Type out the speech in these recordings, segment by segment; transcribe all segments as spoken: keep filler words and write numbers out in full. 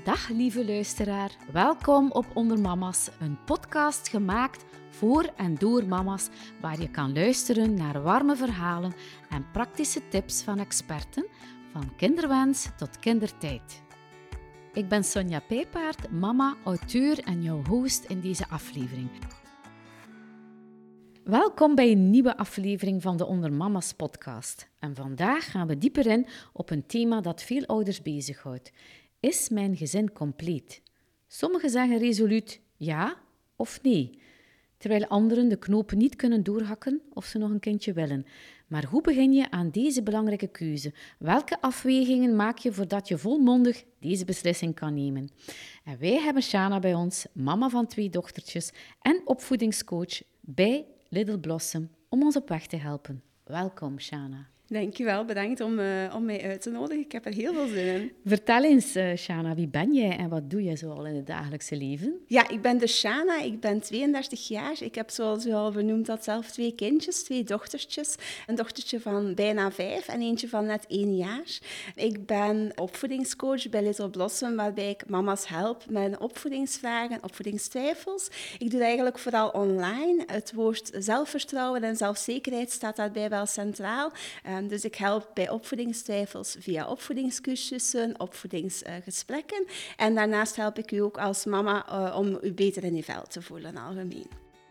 Dag lieve luisteraar, welkom op Onder Mama's, een podcast gemaakt voor en door mama's, waar je kan luisteren naar warme verhalen en praktische tips van experten, van kinderwens tot kindertijd. Ik ben Sonja Pijpaard, mama, auteur en jouw host in deze aflevering. Welkom bij een nieuwe aflevering van de Onder Mama's podcast. En vandaag gaan we dieper in op een thema dat veel ouders bezighoudt. Is mijn gezin compleet? Sommigen zeggen resoluut ja of nee, terwijl anderen de knopen niet kunnen doorhakken of ze nog een kindje willen. Maar hoe begin je aan deze belangrijke keuze? Welke afwegingen maak je voordat je volmondig deze beslissing kan nemen? En wij hebben Shana bij ons, mama van twee dochtertjes en opvoedingscoach bij Little Blossom, om ons op weg te helpen. Welkom, Shana. Dankjewel, bedankt om, uh, om mij uit te nodigen. Ik heb er heel veel zin in. Vertel eens, uh, Shana, wie ben jij en wat doe jij zoal in het dagelijkse leven? Ja, ik ben de Shana, ik ben tweeëndertig jaar. Ik heb, zoals u al benoemd had, zelf twee kindjes, twee dochtertjes. Een dochtertje van bijna vijf en eentje van net één jaar. Ik ben opvoedingscoach bij Little Blossom, waarbij ik mama's help met opvoedingsvragen, opvoedingstwijfels. Ik doe dat eigenlijk vooral online. Het woord zelfvertrouwen en zelfzekerheid staat daarbij wel centraal. Uh, Dus ik help bij opvoedingstwijfels via opvoedingscursussen, opvoedingsgesprekken. En daarnaast help ik u ook als mama uh, om u beter in je vel te voelen algemeen.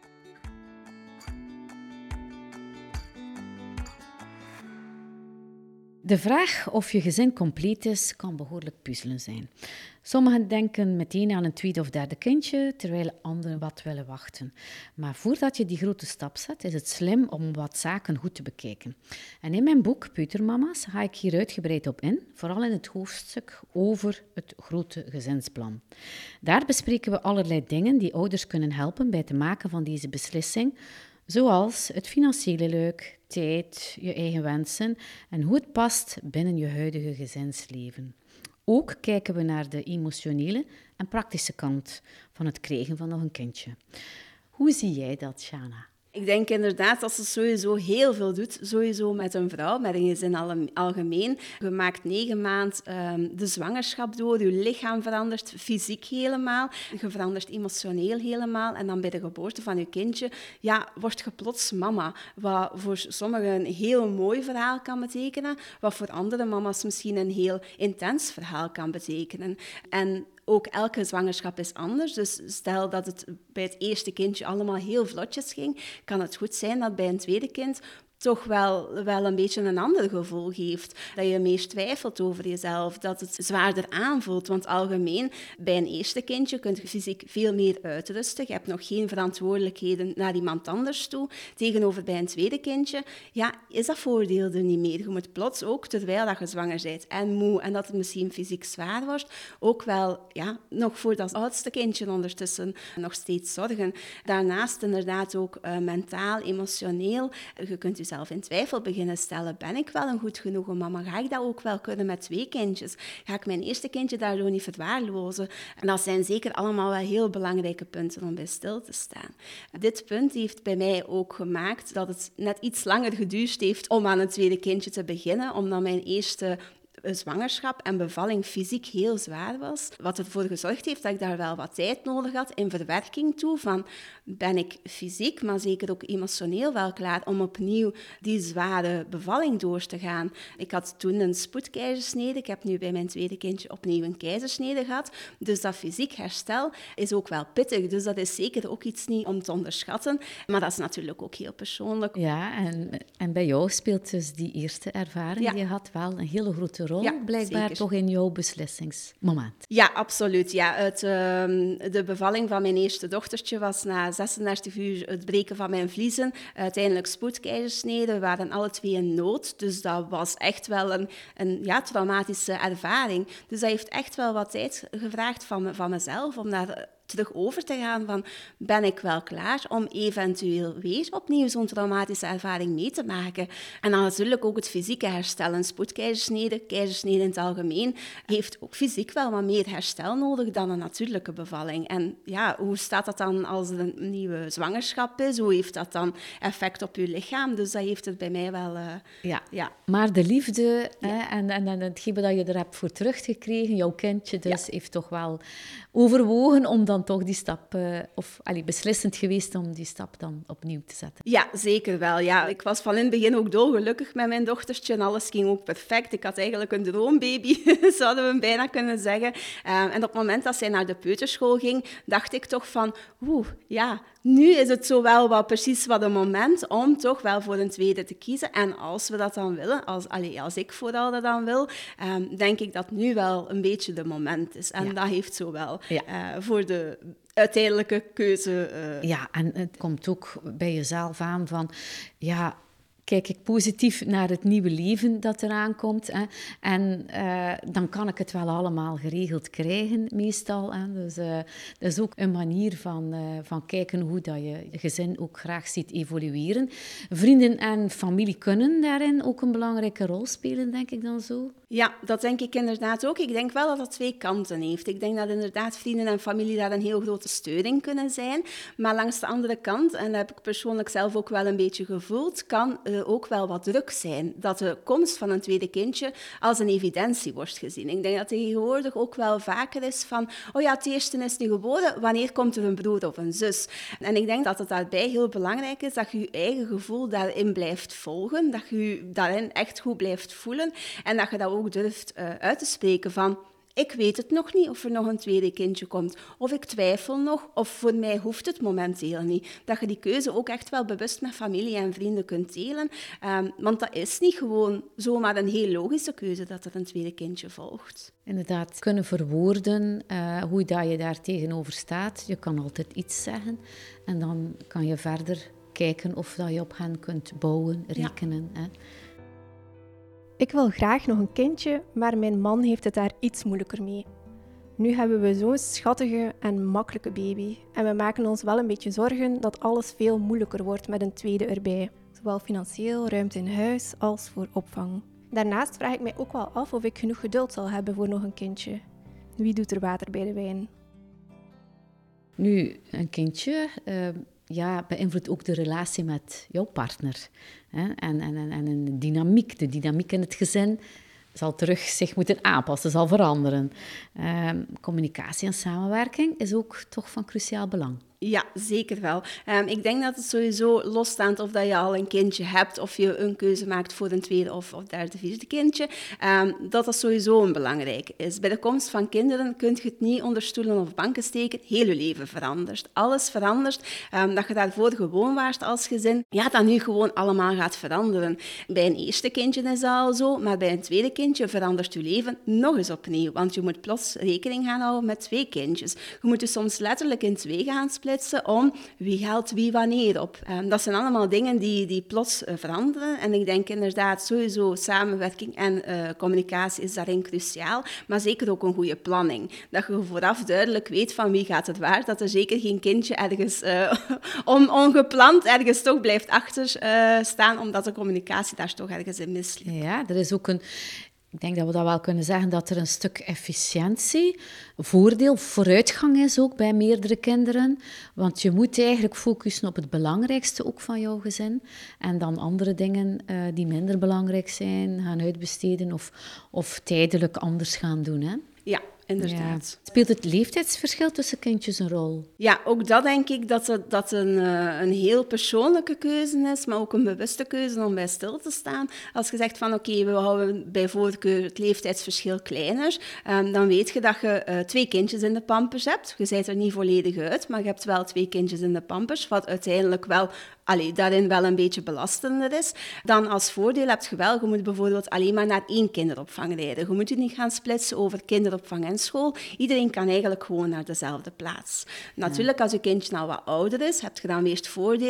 De vraag of je gezin compleet is, kan behoorlijk puzzelen zijn. Sommigen denken meteen aan een tweede of derde kindje, terwijl anderen wat willen wachten. Maar voordat je die grote stap zet, is het slim om wat zaken goed te bekijken. En in mijn boek Peutermama's ga ik hier uitgebreid op in, vooral in het hoofdstuk over het grote gezinsplan. Daar bespreken we allerlei dingen die ouders kunnen helpen bij het maken van deze beslissing, zoals het financiële luik, tijd, je eigen wensen en hoe het past binnen je huidige gezinsleven. Ook kijken we naar de emotionele en praktische kant van het krijgen van nog een kindje. Hoe zie jij dat, Shana? Ik denk inderdaad dat ze sowieso heel veel doet, sowieso met een vrouw, met een gezin algemeen. Je maakt negen maanden um, de zwangerschap door, je lichaam verandert fysiek helemaal, je verandert emotioneel helemaal en dan bij de geboorte van je kindje, ja, word je plots mama. Wat voor sommigen een heel mooi verhaal kan betekenen, wat voor andere mama's misschien een heel intens verhaal kan betekenen. En ook elke zwangerschap is anders, dus stel dat het bij het eerste kindje allemaal heel vlotjes ging, kan het goed zijn dat bij een tweede kind toch wel, wel een beetje een ander gevoel geeft. Dat je meer twijfelt over jezelf, dat het zwaarder aanvoelt. Want algemeen, bij een eerste kindje kun je fysiek veel meer uitrusten. Je hebt nog geen verantwoordelijkheden naar iemand anders toe. Tegenover bij een tweede kindje, ja, is dat voordeel er niet meer. Je moet plots ook, terwijl dat je zwanger bent en moe en dat het misschien fysiek zwaar wordt, ook wel ja, nog voor dat oudste kindje ondertussen nog steeds zorgen. Daarnaast inderdaad ook uh, mentaal, emotioneel. Je kunt je zelf in twijfel beginnen stellen. Ben ik wel een goed genoeg mama? Ga ik dat ook wel kunnen met twee kindjes? Ga ik mijn eerste kindje daardoor niet verwaarlozen? En dat zijn zeker allemaal wel heel belangrijke punten om bij stil te staan. Dit punt heeft bij mij ook gemaakt dat het net iets langer geduurd heeft om aan een tweede kindje te beginnen, omdat mijn eerste zwangerschap en bevalling fysiek heel zwaar was. Wat ervoor gezorgd heeft dat ik daar wel wat tijd nodig had in verwerking toe. Van, ben ik fysiek, maar zeker ook emotioneel wel klaar om opnieuw die zware bevalling door te gaan. Ik had toen een spoedkeizersnede. Ik heb nu bij mijn tweede kindje opnieuw een keizersnede gehad. Dus dat fysiek herstel is ook wel pittig. Dus dat is zeker ook iets niet om te onderschatten. Maar dat is natuurlijk ook heel persoonlijk. Ja, en, en bij jou speelt dus die eerste ervaring. Ja. Je had wel een hele grote rol, ja, blijkbaar zeker. Toch in jouw beslissingsmoment. Ja, absoluut. Ja, het, uh, de bevalling van mijn eerste dochtertje was na zesendertig uur het breken van mijn vliezen. Uiteindelijk spoedkeizersnede. We waren alle twee in nood. Dus dat was echt wel een, een ja, traumatische ervaring. Dus dat heeft echt wel wat tijd gevraagd van, van mezelf om daar terug over te gaan van, ben ik wel klaar om eventueel weer opnieuw zo'n traumatische ervaring mee te maken? En dan natuurlijk ook het fysieke herstel. Een spoedkeizersnede, keizersnede in het algemeen, heeft ook fysiek wel wat meer herstel nodig dan een natuurlijke bevalling. En ja, hoe staat dat dan als er een nieuwe zwangerschap is? Hoe heeft dat dan effect op je lichaam? Dus dat heeft het bij mij wel... Uh, ja. ja, maar de liefde ja. hè, en, en, en hetgeen dat je er hebt voor teruggekregen, jouw kindje dus, ja. heeft toch wel overwogen om dan toch die stap, uh, of allee, beslissend geweest om die stap dan opnieuw te zetten. Ja, zeker wel. Ja. Ik was van in het begin ook dolgelukkig met mijn dochtertje en alles ging ook perfect. Ik had eigenlijk een droombaby, zouden we bijna kunnen zeggen. Uh, en op het moment dat zij naar de peuterschool ging, dacht ik toch van, oeh, ja, nu is het zo wel wat precies wat een moment om toch wel voor een tweede te kiezen. En als we dat dan willen, als, allee, als ik vooral dat dan wil, um, denk ik dat nu wel een beetje de moment is. En ja. dat heeft zo wel ja. uh, voor de uiteindelijke keuze... Uh... Ja, en het komt ook bij jezelf aan van... ja. Kijk ik positief naar het nieuwe leven dat eraan komt. Hè. En uh, dan kan ik het wel allemaal geregeld krijgen, meestal. Hè. Dus uh, dat is ook een manier van, uh, van kijken hoe dat je je gezin ook graag ziet evolueren. Vrienden en familie kunnen daarin ook een belangrijke rol spelen, denk ik dan zo. Ja, dat denk ik inderdaad ook. Ik denk wel dat dat twee kanten heeft. Ik denk dat inderdaad vrienden en familie daar een heel grote steun in kunnen zijn. Maar langs de andere kant, en dat heb ik persoonlijk zelf ook wel een beetje gevoeld, kan er ook wel wat druk zijn. Dat de komst van een tweede kindje als een evidentie wordt gezien. Ik denk dat het tegenwoordig ook wel vaker is van, oh ja, het eerste is nu geboren, wanneer komt er een broer of een zus? En ik denk dat het daarbij heel belangrijk is dat je je eigen gevoel daarin blijft volgen, dat je je daarin echt goed blijft voelen en dat je dat ook durft uh, uit te spreken van, ik weet het nog niet of er nog een tweede kindje komt. Of ik twijfel nog, of voor mij hoeft het momenteel niet. Dat je die keuze ook echt wel bewust met familie en vrienden kunt delen. Um, want dat is niet gewoon zomaar een heel logische keuze dat er een tweede kindje volgt. Inderdaad, kunnen verwoorden uh, hoe dat je daar tegenover staat. Je kan altijd iets zeggen en dan kan je verder kijken of dat je op hen kunt bouwen, rekenen. Ja. Hè. Ik wil graag nog een kindje, maar mijn man heeft het daar iets moeilijker mee. Nu hebben we zo'n schattige en makkelijke baby. En we maken ons wel een beetje zorgen dat alles veel moeilijker wordt met een tweede erbij. Zowel financieel, ruimte in huis, als voor opvang. Daarnaast vraag ik mij ook wel af of ik genoeg geduld zal hebben voor nog een kindje. Wie doet er water bij de wijn? Nu, een kindje... Uh... Ja, beïnvloedt ook de relatie met jouw partner. Hè? En, en, en een dynamiek. De dynamiek in het gezin zal terug zich moeten aanpassen, zal veranderen. Uh, communicatie en samenwerking is ook toch van cruciaal belang. Ja, zeker wel. Um, ik denk dat het sowieso losstaand of dat je al een kindje hebt of je een keuze maakt voor een tweede of, of derde, vierde kindje, um, dat dat sowieso een belangrijk is. Bij de komst van kinderen kun je het niet onder stoelen of banken steken. Heel je leven verandert. Alles verandert. Um, dat je daarvoor gewoon waart als gezin, ja, dat nu gewoon allemaal gaat veranderen. Bij een eerste kindje is dat al zo, maar bij een tweede kindje verandert je leven nog eens opnieuw. Want je moet plots rekening gaan houden met twee kindjes. Je moet je soms letterlijk in twee gaan splitsen om wie geldt wie wanneer op. Um, dat zijn allemaal dingen die, die plots uh, veranderen. En ik denk inderdaad sowieso samenwerking en uh, communicatie is daarin cruciaal. Maar zeker ook een goede planning. Dat je vooraf duidelijk weet van wie gaat het waar. Dat er zeker geen kindje ergens uh, on, ongepland ergens toch blijft achter uh, staan. Omdat de communicatie daar toch ergens in mislukt. Ja, er is ook een... Ik denk dat we dat wel kunnen zeggen, dat er een stuk efficiëntie, voordeel, vooruitgang is ook bij meerdere kinderen. Want je moet eigenlijk focussen op het belangrijkste ook van jouw gezin. En dan andere dingen uh, die minder belangrijk zijn, gaan uitbesteden of, of tijdelijk anders gaan doen. Hè? Ja, inderdaad. Ja. Speelt het leeftijdsverschil tussen kindjes een rol? Ja, ook dat denk ik dat het, dat een, een heel persoonlijke keuze is, maar ook een bewuste keuze om bij stil te staan. Als je zegt van oké, okay, we houden bij voorkeur het leeftijdsverschil kleiner, um, dan weet je dat je uh, twee kindjes in de pampers hebt. Je bent er niet volledig uit, maar je hebt wel twee kindjes in de pampers, wat uiteindelijk wel... Allee, daarin wel een beetje belastender is. Dan als voordeel heb je wel, je moet bijvoorbeeld alleen maar naar één kinderopvang rijden. Je moet je niet gaan splitsen over kinderopvang en school. Iedereen kan eigenlijk gewoon naar dezelfde plaats. Natuurlijk, als je kindje al wat ouder is, heb je dan weer het voordeel...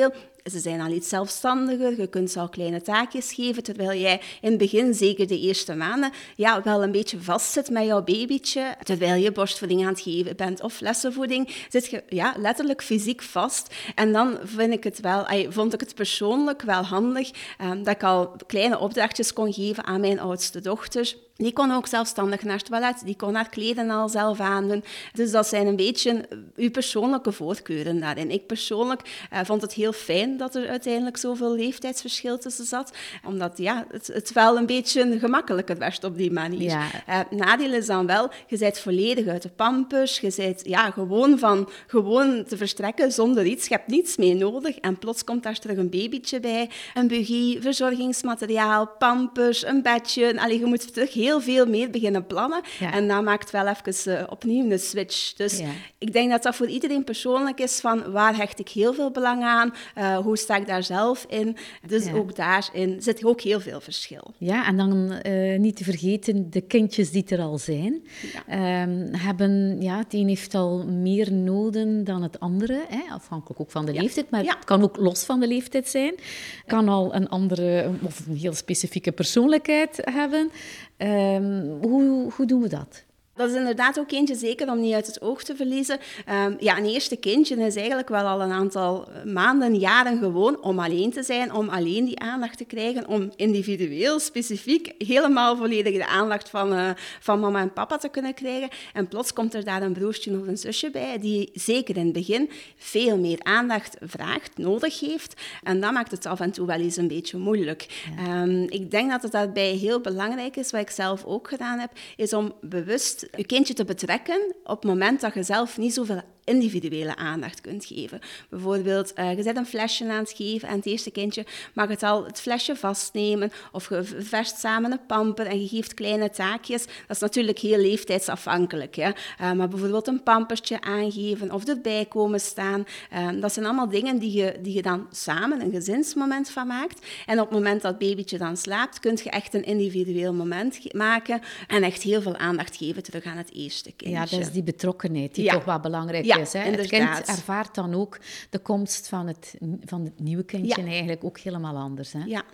Ze zijn al iets zelfstandiger, je kunt ze al kleine taakjes geven, terwijl jij in het begin, zeker de eerste maanden, ja, wel een beetje vastzit met jouw babytje. Terwijl je borstvoeding aan het geven bent of flessenvoeding, zit je ja, letterlijk fysiek vast. En dan vind ik het wel, vond ik het persoonlijk wel handig um, dat ik al kleine opdrachtjes kon geven aan mijn oudste dochter. Die kon ook zelfstandig naar het toilet, die kon haar kleden al zelf aandoen. Dus dat zijn een beetje uw persoonlijke voorkeuren daarin. Ik persoonlijk uh, vond het heel fijn dat er uiteindelijk zoveel leeftijdsverschil tussen zat, omdat ja, het, het wel een beetje gemakkelijker werd op die manier. Ja. Uh, nadeel is dan wel, je bent volledig uit de pampers, je bent ja, gewoon van gewoon te verstrekken zonder iets, je hebt niets mee nodig en plots komt daar terug een babytje bij, een buggy, verzorgingsmateriaal, pampers, een bedje. Allee, je moet terug heel heel veel meer beginnen plannen. Ja. En dat maakt wel even uh, opnieuw een switch. Dus ja. ik denk dat dat voor iedereen persoonlijk is van waar hecht ik heel veel belang aan, uh, hoe sta ik daar zelf in. Dus ja. ook daarin zit ook heel veel verschil. Ja, en dan uh, niet te vergeten de kindjes die er al zijn. Ja. Um, hebben, ja, het een heeft al meer noden dan het andere, hè, afhankelijk ook van de ja. leeftijd, maar ja. het kan ook los van de leeftijd zijn. Kan al een andere of een heel specifieke persoonlijkheid hebben. Um, hoe, hoe doen we dat? Dat is inderdaad ook eentje, zeker om niet uit het oog te verliezen. Um, ja, een eerste kindje is eigenlijk wel al een aantal maanden, jaren gewoon om alleen te zijn, om alleen die aandacht te krijgen, om individueel, specifiek, helemaal volledig de aandacht van, uh, van mama en papa te kunnen krijgen. En plots komt er daar een broertje of een zusje bij, die zeker in het begin veel meer aandacht vraagt, nodig heeft. En dat maakt het af en toe wel eens een beetje moeilijk. Ja. Um, ik denk dat het daarbij heel belangrijk is, wat ik zelf ook gedaan heb, is om bewust je kindje te betrekken op het moment dat je zelf niet zoveel individuele aandacht kunt geven. Bijvoorbeeld, uh, je zet een flesje aan het geven en het eerste kindje mag het al het flesje vastnemen of je verst samen een pamper en je geeft kleine taakjes. Dat is natuurlijk heel leeftijdsafhankelijk. Hè? Uh, maar bijvoorbeeld een pampertje aangeven of erbij komen staan. Uh, dat zijn allemaal dingen die je, die je dan samen een gezinsmoment van maakt. En op het moment dat het babytje dan slaapt, kun je echt een individueel moment ge- maken en echt heel veel aandacht geven terug aan het eerste kindje. Ja, dat is die betrokkenheid die ja. toch wel belangrijk ja, is. Hè? Het kind ervaart dan ook de komst van het, van het nieuwe kindje ja. eigenlijk ook helemaal anders. Hè? Ja.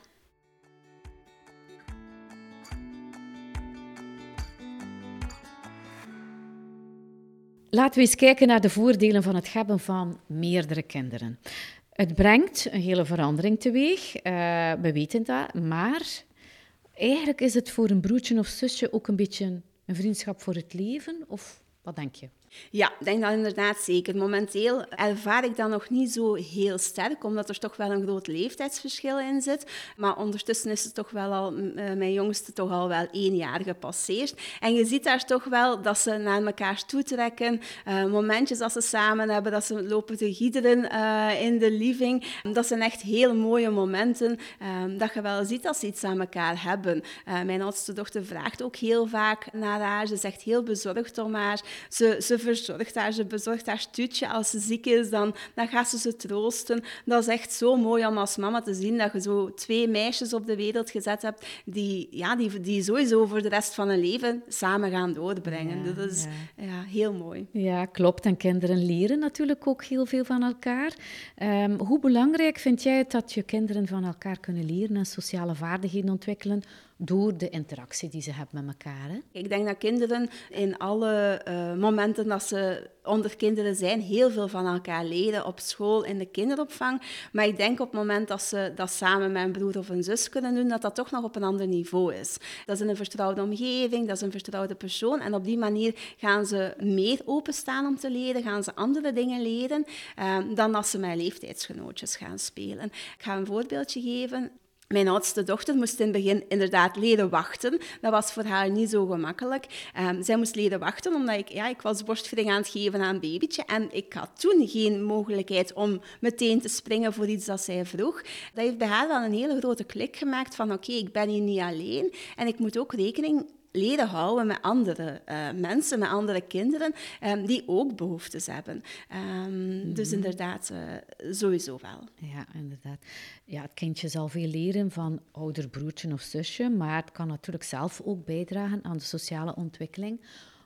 Laten we eens kijken naar de voordelen van het hebben van meerdere kinderen. Het brengt een hele verandering teweeg, uh, we weten dat, maar eigenlijk is het voor een broertje of zusje ook een beetje een vriendschap voor het leven, of wat denk je? Ja, ik denk dat inderdaad zeker. Momenteel ervaar ik dat nog niet zo heel sterk, omdat er toch wel een groot leeftijdsverschil in zit. Maar ondertussen is het toch wel al, uh, mijn jongste toch al wel één jaar gepasseerd. En je ziet daar toch wel dat ze naar elkaar toetrekken. Uh, momentjes dat ze samen hebben, dat ze lopen te giederen uh, in de living. Dat zijn echt heel mooie momenten uh, dat je wel ziet als ze iets aan elkaar hebben. Uh, mijn oudste dochter vraagt ook heel vaak naar haar. Ze is echt heel bezorgd om haar. Ze, ze verzorgt haar, ze bezorgt haar toetje. Als ze ziek is, dan, dan gaat ze ze troosten. Dat is echt zo mooi om als mama te zien dat je zo twee meisjes op de wereld gezet hebt die, ja, die, die sowieso voor de rest van hun leven samen gaan doorbrengen. Ja, dat is ja. Ja, heel mooi. Ja, klopt. En kinderen leren natuurlijk ook heel veel van elkaar. Um, hoe belangrijk vind jij het dat je kinderen van elkaar kunnen leren en sociale vaardigheden ontwikkelen door de interactie die ze hebben met elkaar? Hè? Ik denk dat kinderen in alle uh, momenten dat ze onder kinderen zijn, heel veel van elkaar leren op school, in de kinderopvang. Maar ik denk op het moment dat ze dat samen met een broer of een zus kunnen doen, dat dat toch nog op een ander niveau is. Dat is in een vertrouwde omgeving, dat is een vertrouwde persoon. En op die manier gaan ze meer openstaan om te leren, gaan ze andere dingen leren, uh, dan als ze met leeftijdsgenootjes gaan spelen. Ik ga een voorbeeldje geven. Mijn oudste dochter moest in het begin inderdaad leren wachten. Dat was voor haar niet zo gemakkelijk. Um, zij moest leren wachten, omdat ik, ja, ik was borstvoeding aan het geven aan een babytje. En ik had toen geen mogelijkheid om meteen te springen voor iets dat zij vroeg. Dat heeft bij haar wel een hele grote klik gemaakt van oké, okay, ik ben hier niet alleen. En ik moet ook rekening leren houden met andere uh, mensen, met andere kinderen, um, die ook behoeftes hebben. Um, mm-hmm. Dus inderdaad, uh, sowieso wel. Ja, inderdaad. Ja, het kindje zal veel leren van ouder broertje of zusje, maar het kan natuurlijk zelf ook bijdragen aan de sociale ontwikkeling,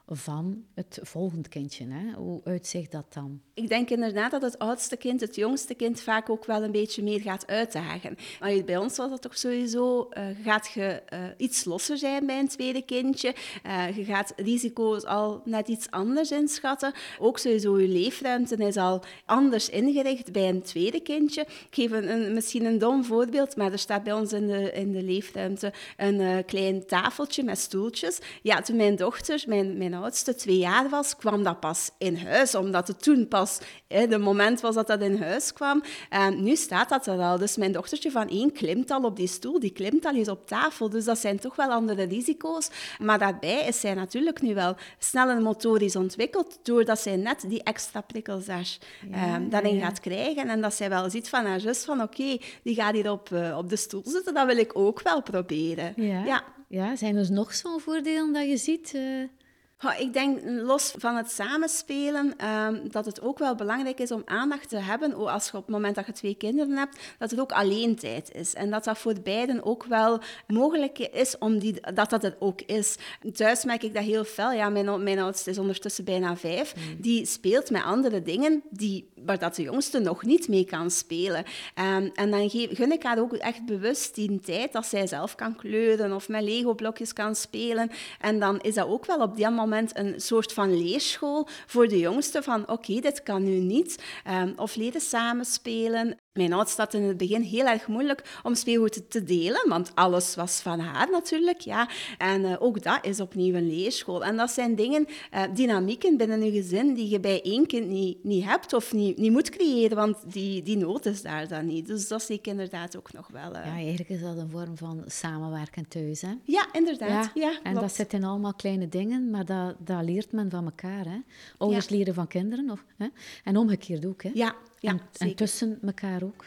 van het volgend kindje. Hè? Hoe uitzicht dat dan? Ik denk inderdaad dat het oudste kind het jongste kind vaak ook wel een beetje meer gaat uitdagen. Maar bij ons was dat toch sowieso, uh, gaat je uh, iets losser zijn bij een tweede kindje. Uh, je gaat risico's al net iets anders inschatten. Ook sowieso je leefruimte is al anders ingericht bij een tweede kindje. Ik geef een, een, misschien een dom voorbeeld, maar er staat bij ons in de, in de leefruimte een uh, klein tafeltje met stoeltjes. Ja, toen mijn dochter, mijn, mijn oudste, twee jaar was, kwam dat pas in huis, omdat het toen pas het moment was dat dat in huis kwam. En nu staat dat er al. Dus mijn dochtertje van één klimt al op die stoel, die klimt al eens op tafel. Dus dat zijn toch wel andere risico's. Maar daarbij is zij natuurlijk nu wel sneller motorisch ontwikkeld, doordat zij net die extra prikkels daar, ja, um, daarin ja, ja. gaat krijgen. En dat zij wel ziet van haar zus van oké, okay, die gaat hier op, uh, op de stoel zitten, dat wil ik ook wel proberen. Ja, ja. ja zijn er nog zo'n voordelen dat je ziet... Uh... Oh, ik denk, los van het samenspelen, um, dat het ook wel belangrijk is om aandacht te hebben, als je op het moment dat je twee kinderen hebt, dat het ook alleen tijd is. En dat dat voor beiden ook wel mogelijk is, om die, dat dat het ook is. Thuis merk ik dat heel fel. Ja, mijn, mijn oudste is ondertussen bijna vijf. Mm. Die speelt met andere dingen die, waar dat de jongste nog niet mee kan spelen. Um, en dan geef, gun ik haar ook echt bewust die tijd dat zij zelf kan kleuren of met Lego-blokjes kan spelen. En dan is dat ook wel op die moment moment een soort van leerschool voor de jongste van oké, okay, dit kan nu niet. Um, of leren samenspelen. Mijn oudste had in het begin heel erg moeilijk om speelgoed te delen, want alles was van haar natuurlijk. Ja. En uh, ook dat is opnieuw een leerschool. En dat zijn dingen, uh, dynamieken binnen een gezin die je bij één kind niet, niet hebt of niet, niet moet creëren, want die, die nood is daar dan niet. Dus dat zie ik inderdaad ook nog wel. Uh... Ja, eigenlijk is dat een vorm van samenwerken thuis, hè? Ja, inderdaad. Ja, ja, en dat zitten allemaal kleine dingen, maar dat, dat leert men van elkaar. Hè? Ouders ja. leren van kinderen. Of, hè? En omgekeerd ook. Hè? Ja, ja, en, en tussen elkaar ook.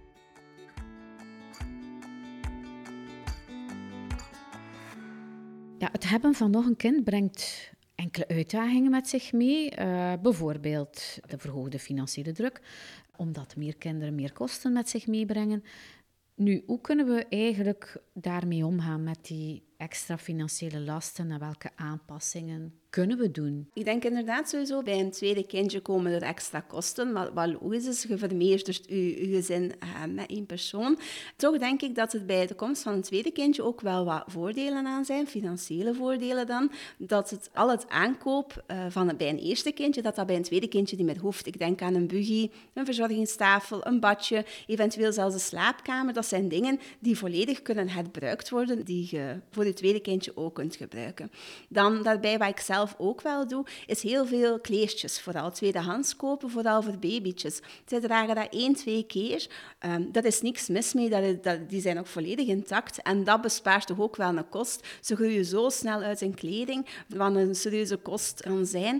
Ja, het hebben van nog een kind brengt enkele uitdagingen met zich mee. Uh, bijvoorbeeld de verhoogde financiële druk, omdat meer kinderen meer kosten met zich meebrengen. Nu, hoe kunnen we eigenlijk daarmee omgaan met die extra financiële lasten en welke aanpassingen kunnen we doen? Ik denk inderdaad sowieso, bij een tweede kindje komen er extra kosten, maar wat logisch is, je vermeerdert je, je gezin uh, met één persoon. Toch denk ik dat het bij de komst van een tweede kindje ook wel wat voordelen aan zijn, financiële voordelen dan, dat het al het aankoop uh, van het, bij een eerste kindje, dat dat bij een tweede kindje niet meer hoeft. Ik denk aan een buggy, een verzorgingstafel, een badje, eventueel zelfs een slaapkamer. Dat zijn dingen die volledig kunnen herbruikt worden, die je voor je tweede kindje ook kunt gebruiken. Dan daarbij, wat ik zelf ook wel doe, is heel veel kleertjes, vooral tweedehands kopen, vooral voor babytjes. Zij dragen dat één, twee keer. Um, dat is niks mis mee, dat is, dat, die zijn nog volledig intact. En dat bespaart toch ook wel een kost. Ze groeien zo snel uit in kleding, wat een serieuze kost kan zijn.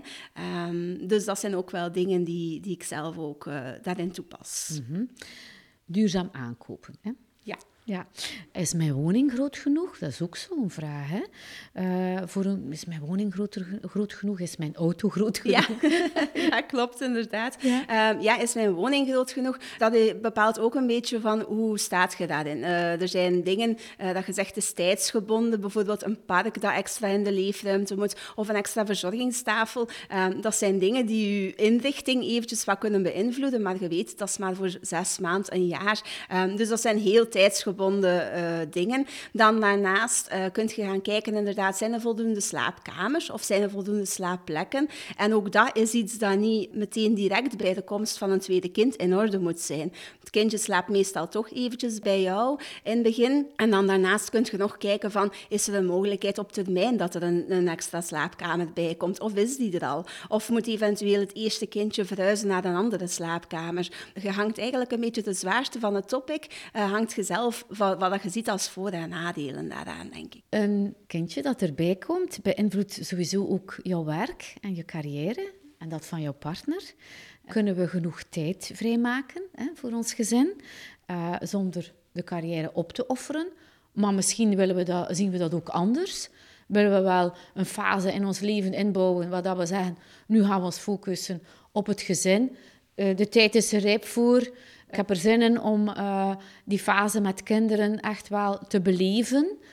Um, dus dat zijn ook wel dingen die, die ik zelf ook uh, daarin toepas. Mm-hmm. Duurzaam aankopen, hè? Ja. Ja, is mijn woning groot genoeg? Dat is ook zo'n vraag. Hè? Uh, voor een, is mijn woning groter, groot genoeg? Is mijn auto groot genoeg? Ja, ja klopt inderdaad. Ja. Um, ja, is mijn woning groot genoeg? Dat bepaalt ook een beetje van hoe staat je daarin. Uh, er zijn dingen uh, dat je zegt is tijdsgebonden. Bijvoorbeeld een park dat extra in de leefruimte moet. Of een extra verzorgingstafel. Um, dat zijn dingen die je inrichting eventjes wat kunnen beïnvloeden. Maar je weet, dat is maar voor zes maanden, een jaar. Um, dus dat zijn heel tijdsgebonden Uh, dingen. Dan daarnaast uh, kun je gaan kijken, inderdaad, zijn er voldoende slaapkamers of zijn er voldoende slaapplekken? En ook dat is iets dat niet meteen direct bij de komst van een tweede kind in orde moet zijn. Het kindje slaapt meestal toch eventjes bij jou in het begin. En dan daarnaast kun je nog kijken van, is er een mogelijkheid op termijn dat er een, een extra slaapkamer bij komt? Of is die er al? Of moet eventueel het eerste kindje verhuizen naar een andere slaapkamer? Je hangt eigenlijk een beetje de zwaarste van het topic, uh, hangt je zelf Wat, wat je ziet als voor- en nadelen daaraan, denk ik. Een kindje dat erbij komt, beïnvloedt sowieso ook jouw werk en je carrière en dat van jouw partner. Kunnen we genoeg tijd vrijmaken hè, voor ons gezin, uh, zonder de carrière op te offeren? Maar misschien willen we dat, zien we dat ook anders. Willen we wel een fase in ons leven inbouwen waar dat we zeggen, nu gaan we ons focussen op het gezin. Uh, de tijd is er rijp voor. Ik heb er zin in om uh, die fase met kinderen echt wel te beleven.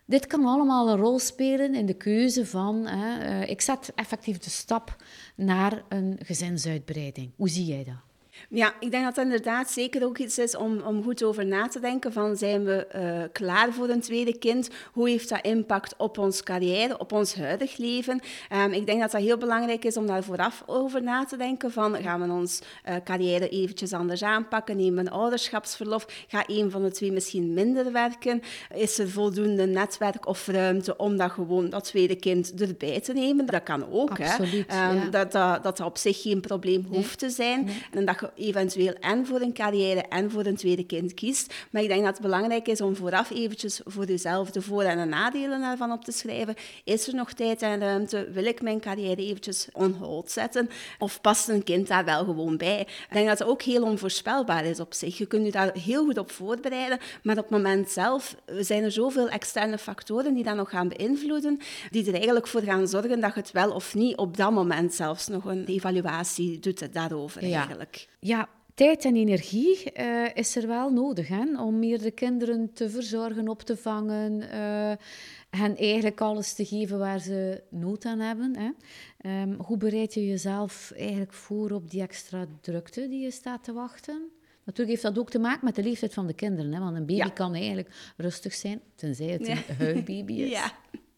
Dit kan allemaal een rol spelen in de keuze van, hè, uh, ik zet effectief de stap naar een gezinsuitbreiding. Hoe zie jij dat? Ja, ik denk dat dat inderdaad zeker ook iets is om, om goed over na te denken van zijn we uh, klaar voor een tweede kind? Hoe heeft dat impact op ons carrière, op ons huidig leven? Um, ik denk dat dat heel belangrijk is om daar vooraf over na te denken van gaan we ons uh, carrière eventjes anders aanpakken? Nemen we een ouderschapsverlof? Gaat een van de twee misschien minder werken? Is er voldoende netwerk of ruimte om dat gewoon dat tweede kind erbij te nemen? Dat kan ook. Absoluut, hè? Um, ja. dat, dat, dat dat op zich geen probleem nee. hoeft te zijn. Nee. En dat je eventueel en voor een carrière en voor een tweede kind kiest. Maar ik denk dat het belangrijk is om vooraf eventjes voor jezelf de voor- en de nadelen daarvan op te schrijven. Is er nog tijd en ruimte? Wil ik mijn carrière eventjes on hold zetten? Of past een kind daar wel gewoon bij? Ik denk dat het ook heel onvoorspelbaar is op zich. Je kunt je daar heel goed op voorbereiden, maar op het moment zelf zijn er zoveel externe factoren die dat nog gaan beïnvloeden, die er eigenlijk voor gaan zorgen dat je het wel of niet op dat moment zelfs nog een evaluatie doet daarover ja. eigenlijk. Ja, tijd en energie uh, is er wel nodig hè, om meerdere kinderen te verzorgen, op te vangen, uh, hen eigenlijk alles te geven waar ze nood aan hebben. Hè. Um, hoe bereid je jezelf eigenlijk voor op die extra drukte die je staat te wachten? Natuurlijk heeft dat ook te maken met de leeftijd van de kinderen, hè, want een baby ja. kan eigenlijk rustig zijn, tenzij het ja. een huilbaby is. Ja.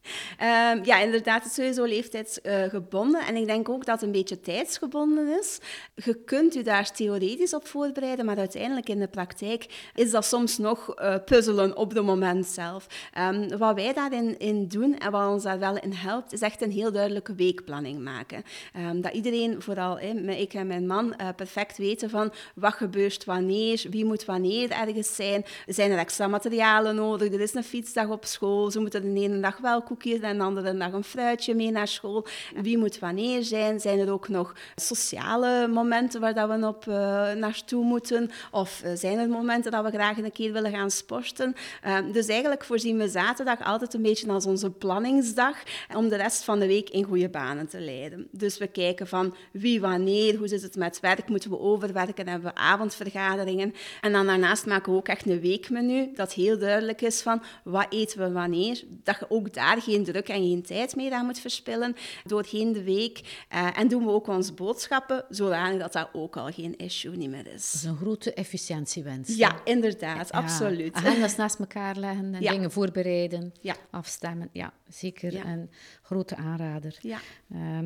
Um, ja, inderdaad, het is sowieso leeftijdsgebonden. Uh, en ik denk ook dat het een beetje tijdsgebonden is. Je kunt je daar theoretisch op voorbereiden, maar uiteindelijk in de praktijk is dat soms nog uh, puzzelen op het moment zelf. Um, wat wij daarin in doen en wat ons daar wel in helpt, is echt een heel duidelijke weekplanning maken. Um, dat iedereen, vooral eh, ik en mijn man, uh, perfect weten van wat gebeurt wanneer, wie moet wanneer ergens zijn. Zijn er extra materialen nodig? Er is een fietsdag op school, ze moeten de ene dag wel koekjes en de andere dag een fruitje mee naar school. Wie moet wanneer zijn? Zijn er ook nog sociale momenten waar dat we op uh, naartoe moeten? Of uh, zijn er momenten dat we graag een keer willen gaan sporten? Uh, dus eigenlijk voorzien we zaterdag altijd een beetje als onze planningsdag om de rest van de week in goede banen te leiden. Dus we kijken van wie wanneer, hoe zit het met werk, moeten we overwerken, hebben we avondvergaderingen. En dan daarnaast maken we ook echt een weekmenu dat heel duidelijk is van wat eten we wanneer, dat je ook daar geen druk en geen tijd meer aan moet verspillen doorheen de week. Uh, en doen we ook onze boodschappen, zodanig dat dat ook al geen issue niet meer is. Dat is een grote efficiëntiewens. Ja, inderdaad, ja. absoluut. Agendas naast elkaar leggen en ja. dingen voorbereiden, ja. afstemmen. Ja, zeker ja. een grote aanrader. Ja. Um,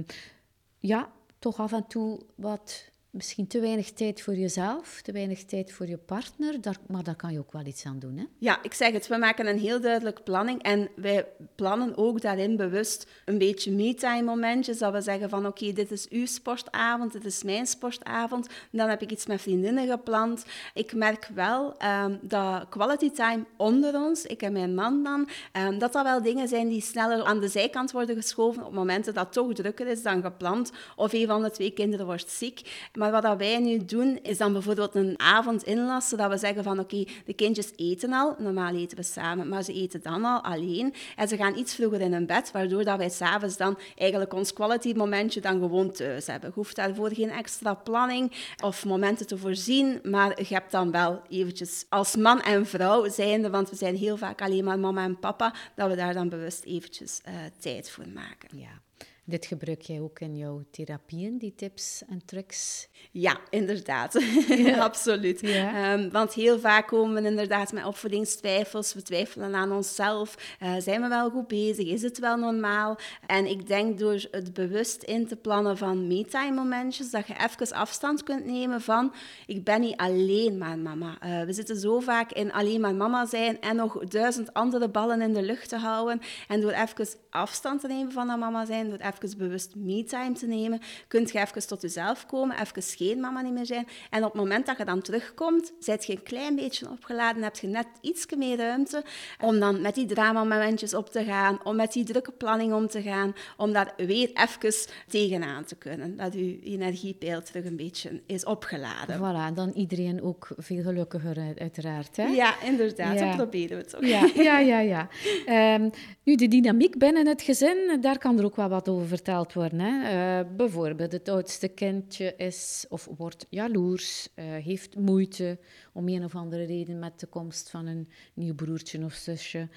ja, toch af en toe wat... Misschien te weinig tijd voor jezelf, te weinig tijd voor je partner, daar, maar daar kan je ook wel iets aan doen, hè? Ja, ik zeg het, we maken een heel duidelijke planning en wij plannen ook daarin bewust een beetje me-time momentjes, dat we zeggen van oké, okay, dit is uw sportavond, dit is mijn sportavond, dan heb ik iets met vriendinnen gepland. Ik merk wel um, dat quality time onder ons, ik en mijn man dan, um, dat dat wel dingen zijn die sneller aan de zijkant worden geschoven op momenten dat het toch drukker is dan gepland, of een van de twee kinderen wordt ziek. Maar wat dat wij nu doen, is dan bijvoorbeeld een avond inlassen, dat we zeggen van oké, okay, de kindjes eten al, normaal eten we samen, maar ze eten dan al alleen en ze gaan iets vroeger in hun bed, waardoor dat wij s'avonds dan eigenlijk ons quality momentje dan gewoon thuis hebben. Je hoeft daarvoor geen extra planning of momenten te voorzien, maar je hebt dan wel eventjes als man en vrouw zijnde, want we zijn heel vaak alleen maar mama en papa, dat we daar dan bewust eventjes uh, tijd voor maken. Ja. Dit gebruik jij ook in jouw therapieën, die tips en tricks? Ja, inderdaad. Ja. Absoluut. Ja. Um, want heel vaak komen we inderdaad met opvoedingstwijfels. We twijfelen aan onszelf. Uh, zijn we wel goed bezig? Is het wel normaal? En ik denk door het bewust in te plannen van me-time momentjes, dat je even afstand kunt nemen van ik ben niet alleen maar mama. Uh, we zitten zo vaak in alleen maar mama zijn en nog duizend andere ballen in de lucht te houden. En door even afstand te nemen van dat mama zijn, door even bewust me-time te nemen, kun je even tot jezelf komen, even geen mama niet meer zijn. En op het moment dat je dan terugkomt, zit je een klein beetje opgeladen, heb je net iets meer ruimte om dan met die dramamomentjes op te gaan, om met die drukke planning om te gaan, om daar weer even tegenaan te kunnen. Dat je energiepeil terug een beetje is opgeladen. Voilà, dan iedereen ook veel gelukkiger uiteraard. Hè? Ja, inderdaad. Ja. Dat proberen we toch. Ja, ja, ja. ja. Um, nu, de dynamiek binnen het gezin, daar kan er ook wel wat over verteld worden. Hè? Uh, bijvoorbeeld, het oudste kindje is of wordt jaloers, uh, heeft moeite om een of andere reden met de komst van een nieuw broertje of zusje.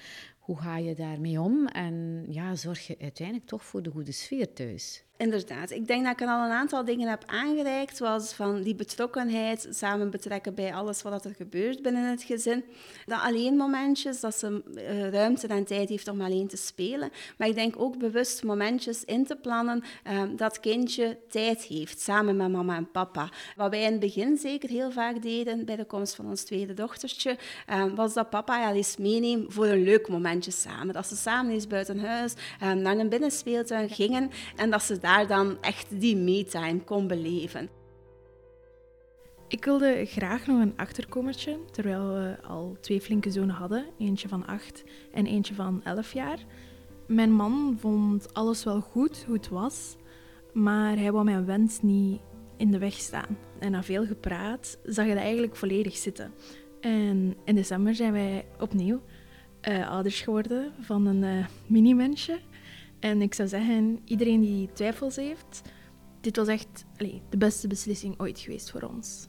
hoe ga je daarmee om? En ja, zorg je uiteindelijk toch voor de goede sfeer thuis? Inderdaad. Ik denk dat ik al een aantal dingen heb aangereikt, zoals van die betrokkenheid, samen betrekken bij alles wat er gebeurt binnen het gezin. Dat alleen momentjes, dat ze uh, ruimte en tijd heeft om alleen te spelen. Maar ik denk ook bewust momentjes in te plannen uh, dat kindje tijd heeft, samen met mama en papa. Wat wij in het begin zeker heel vaak deden, bij de komst van ons tweede dochtertje, uh, was dat papa haar eens meeneemt voor een leuk momentje samen. Dat ze samen eens buiten huis uh, naar een binnenspeeltuin gingen en dat ze daar daar dan echt die me-time kon beleven. Ik wilde graag nog een achterkomertje, terwijl we al twee flinke zonen hadden. Eentje van acht en eentje van elf jaar. Mijn man vond alles wel goed, hoe het was, maar hij wou mijn wens niet in de weg staan. En na veel gepraat zag je dat eigenlijk volledig zitten. En in december zijn wij opnieuw uh, ouders geworden van een uh, mini-mensje. En ik zou zeggen, iedereen die twijfels heeft, dit was echt allez, de beste beslissing ooit geweest voor ons.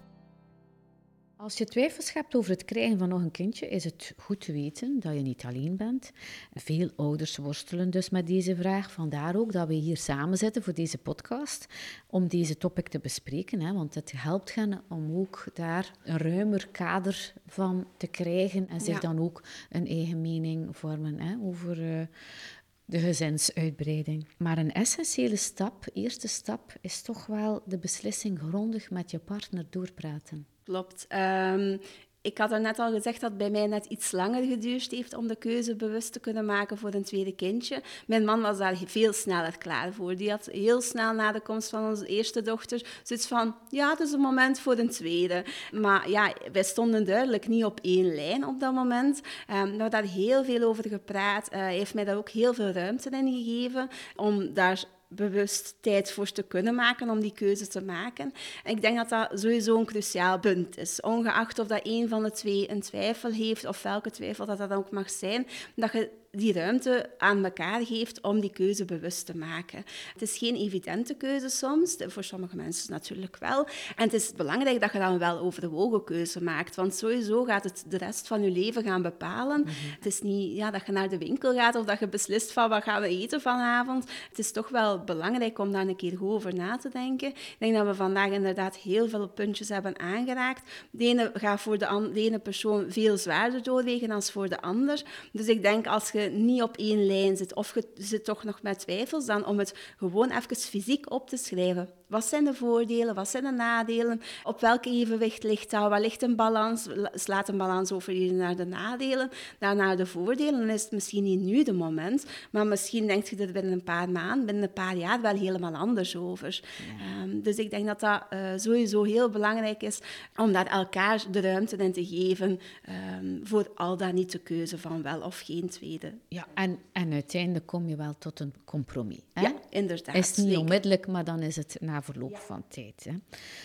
Als je twijfels hebt over het krijgen van nog een kindje, is het goed te weten dat je niet alleen bent. Veel ouders worstelen dus met deze vraag. Vandaar ook dat we hier samen zitten voor deze podcast, om deze topic te bespreken. Hè, want het helpt hen om ook daar een ruimer kader van te krijgen en zich ja. dan ook een eigen mening vormen hè, over Uh, de gezinsuitbreiding. Maar een essentiële stap, eerste stap, is toch wel de beslissing grondig met je partner doorpraten. Klopt. Um, ik had er net al gezegd dat het bij mij net iets langer geduurd heeft om de keuze bewust te kunnen maken voor een tweede kindje. Mijn man was daar veel sneller klaar voor. Die had heel snel na de komst van onze eerste dochter zoiets van, ja, het is een moment voor een tweede. Maar ja, wij stonden duidelijk niet op één lijn op dat moment. Um, we hebben daar heel veel over gepraat. Uh, hij heeft mij daar ook heel veel ruimte in gegeven om daar bewust tijd voor te kunnen maken om die keuze te maken. En ik denk dat dat sowieso een cruciaal punt is. Ongeacht of dat een van de twee een twijfel heeft, of welke twijfel dat dat ook mag zijn, dat je die ruimte aan elkaar geeft om die keuze bewust te maken. Het is geen evidente keuze soms, voor sommige mensen natuurlijk wel. En het is belangrijk dat je dan wel overwogen keuze maakt, want sowieso gaat het de rest van je leven gaan bepalen. Mm-hmm. Het is niet ja, dat je naar de winkel gaat of dat je beslist van wat gaan we eten vanavond. Het is toch wel belangrijk om daar een keer goed over na te denken. Ik denk dat we vandaag inderdaad heel veel puntjes hebben aangeraakt. De ene gaat voor de, an- de ene persoon veel zwaarder doorwegen dan voor de ander. Dus ik denk als je niet op één lijn zit of je zit toch nog met twijfels, dan om het gewoon even fysiek op te schrijven. Wat zijn de voordelen, wat zijn de nadelen, op welk evenwicht ligt dat, waar ligt een balans, slaat een balans over hier naar de nadelen, dan naar de voordelen, dan is het misschien niet nu de moment, maar misschien denk je er binnen een paar maanden, binnen een paar jaar wel helemaal anders over. Ja. Um, dus ik denk dat dat uh, sowieso heel belangrijk is om daar elkaar de ruimte in te geven um, voor al dan niet de keuze van wel of geen tweede. Ja, en, en uiteindelijk kom je wel tot een compromis. Hè? Ja, inderdaad. Is het niet zeker. Onmiddellijk, maar dan is het na verloop ja. van tijd. Hè.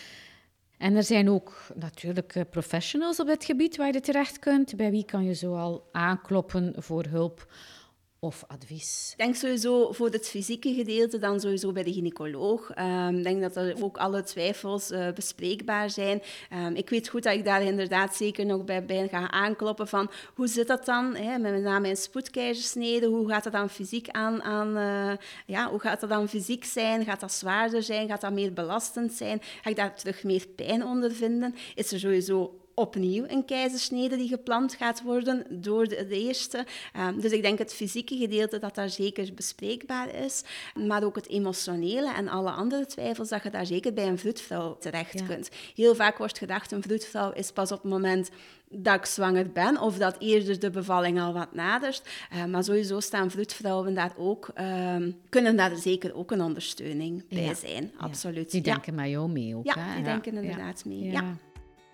En er zijn ook natuurlijk professionals op dit gebied waar je terecht kunt. Bij wie kan je zoal aankloppen voor hulp of advies? Ik denk sowieso voor het fysieke gedeelte dan sowieso bij de gynaecoloog. Ik um, denk dat er ook alle twijfels uh, bespreekbaar zijn. Um, ik weet goed dat ik daar inderdaad zeker nog bij, bij ga aankloppen van hoe zit dat dan, hè, met name in spoedkeizersnede, hoe gaat dat dan fysiek aan, aan uh, ja, hoe gaat dat dan fysiek zijn? Gaat dat zwaarder zijn? Gaat dat meer belastend zijn? Ga ik daar terug meer pijn ondervinden? Is er sowieso opnieuw een keizersnede die gepland gaat worden door de, de eerste. Um, dus ik denk het fysieke gedeelte dat daar zeker bespreekbaar is, maar ook het emotionele en alle andere twijfels dat je daar zeker bij een vroedvrouw terecht ja. kunt. Heel vaak wordt gedacht, een vroedvrouw is pas op het moment dat ik zwanger ben of dat eerder de bevalling al wat nadert. Uh, maar sowieso staan vroedvrouwen daar ook, uh, kunnen daar zeker ook een ondersteuning bij ja. zijn. Absoluut. Ja. Die denken ja. met jou mee ook. Ja, hè? die ja. denken inderdaad ja. mee. Ja. Ja.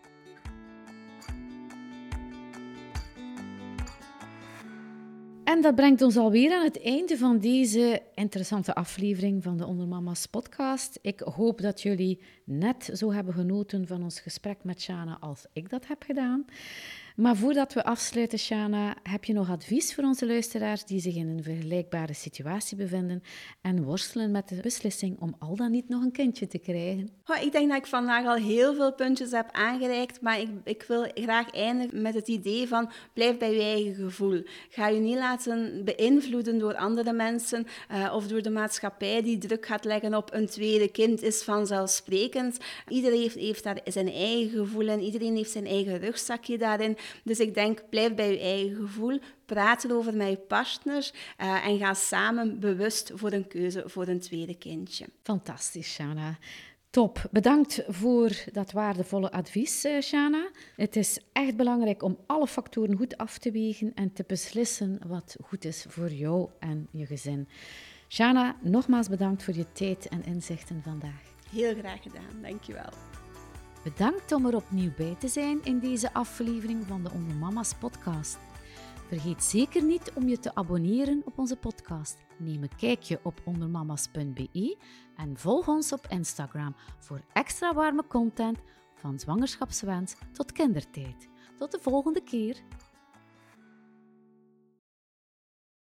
En dat brengt ons alweer aan het einde van deze interessante aflevering van de Onder Mama's podcast. Ik hoop dat jullie net zo hebben genoten van ons gesprek met Shana als ik dat heb gedaan. Maar voordat we afsluiten, Shana, heb je nog advies voor onze luisteraars die zich in een vergelijkbare situatie bevinden en worstelen met de beslissing om al dan niet nog een kindje te krijgen? Oh, ik denk dat ik vandaag al heel veel puntjes heb aangereikt, maar ik, ik wil graag eindigen met het idee van blijf bij je eigen gevoel. Ga je niet laten beïnvloeden door andere mensen uh, of door de maatschappij die druk gaat leggen op een tweede kind is vanzelfsprekend. Iedereen heeft, heeft daar zijn eigen gevoel en iedereen heeft zijn eigen rugzakje daarin. Dus ik denk, blijf bij je eigen gevoel, praat erover met je partner uh, en ga samen bewust voor een keuze voor een tweede kindje. Fantastisch, Shana. Top. Bedankt voor dat waardevolle advies, Shana. Het is echt belangrijk om alle factoren goed af te wegen en te beslissen wat goed is voor jou en je gezin. Shana, nogmaals bedankt voor je tijd en inzichten vandaag. Heel graag gedaan, dankjewel. Bedankt om er opnieuw bij te zijn in deze aflevering van de Onder Mama's podcast. Vergeet zeker niet om je te abonneren op onze podcast. Neem een kijkje op ondermamas punt b e en volg ons op Instagram voor extra warme content van zwangerschapswens tot kindertijd. Tot de volgende keer.